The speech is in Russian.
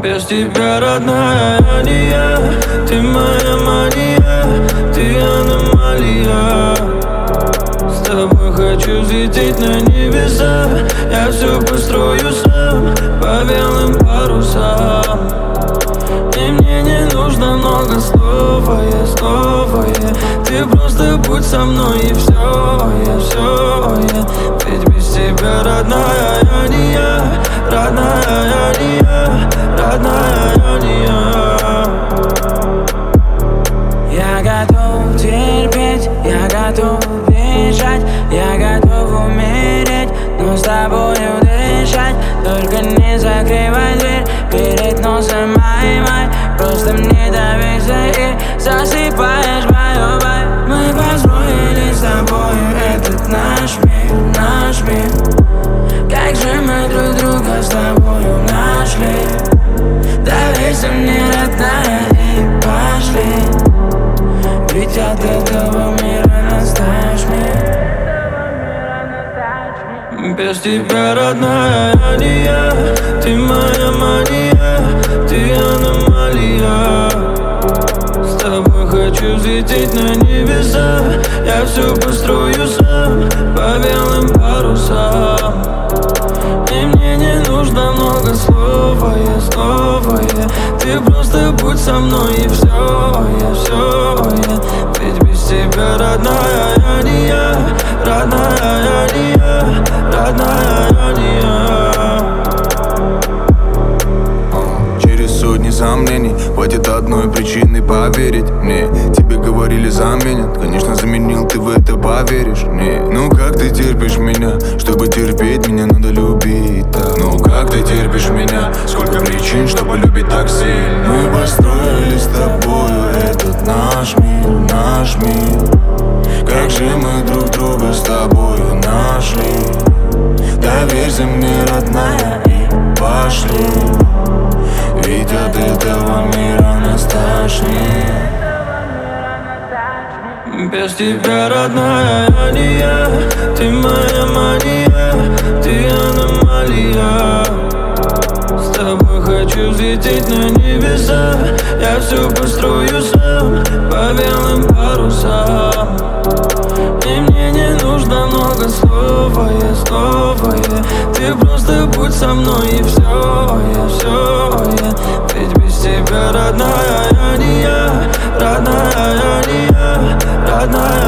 Без тебя, родная, я не я. Ты моя мания, ты аномалия. С тобой хочу взлететь на небеса. Я все построю сам по белым парусам. И мне не нужно много слов, Ты просто будь со мной и все, Ведь без тебя, родная, я не я. Родная, я не я. Родная, я не я. Я готов терпеть, я готов бежать, я готов умереть, но с тобою дышать. Только не закрывай дверь перед носом май. Просто мне доверься и засыпаешь мою боль. Мы построили с тобою этот наш мир. Как же мы друг друга с тобою нашли. Доверься мне, родная, и пошли. Ведь от этого мира настаешь Без тебя, родная, я не я. Ты моя мания, ты аномалия. С тобой хочу взлететь на небеса. Я все построю сам по белым парусам. И мне не нужно много слов, Ты просто будь со мной и все, Ведь без тебя, родная, я не я. Родная, я не я. Родная, я не я. Через сотни сомнений хватит одной причины поверить мне. Тебе говорили заменят, конечно заменил, ты в это поверишь. Не, ну как ты терпишь меня? Чтобы терпеть меня надо любить так. Ну как ты терпишь меня? Сколько причин, чтобы любить так сильно. Мы построили с тобою этот наш мир. Как же мы друг друга с тобою нашли. Доверься мне, родная, и пошли. Ведь от этого мира нас тошнит. Без тебя, родная, я не я. Ты моя мания, ты аномалия. С тобой хочу взлететь на небеса. Я все построю сам по белым парусам. И мне не нужно много слов, Ты просто будь со мной и все, Ведь без тебя, родная, я не я. Родная, я не я. Родная,